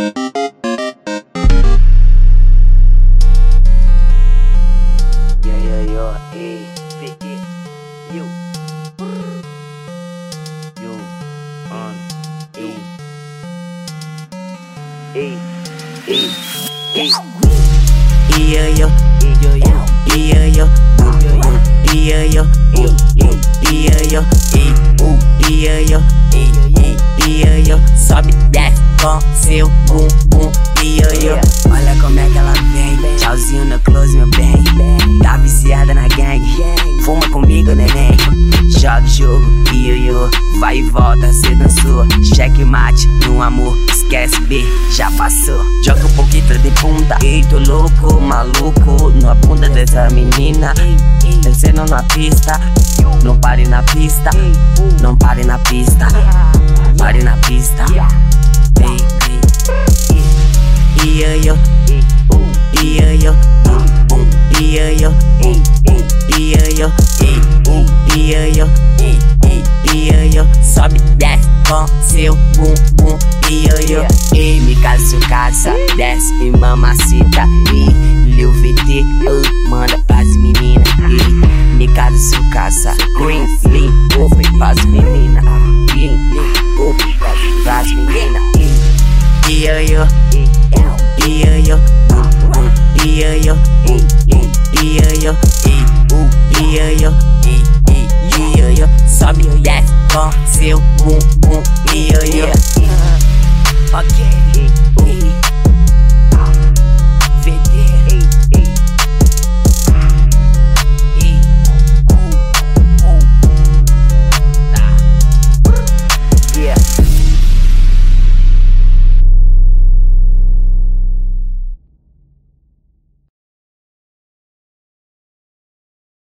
Sobe, desce com seu bumbum. Olha como é que ela vem. Tchauzinho no close, meu bem. Tá viciada na gangue. Fuma comigo, neném. Joga o jogo, vai e volta, cê dançou. Checkmate no amor, esquece B, já passou. Joga um pouquinho de bunda. Ei, tô louco, maluco na bunda dessa menina. Descendo na pista. Não pare na pista. Não pare na pista. Pare na pista. Sobe, desce com seu bumbum. E me casa, desce e mamacita. E Lil VT, manda pras meninas. E me casa, green, lean, open pras meninas. Green, lean, open pras meninas. Sobe, desce com seu bumbum. Ok.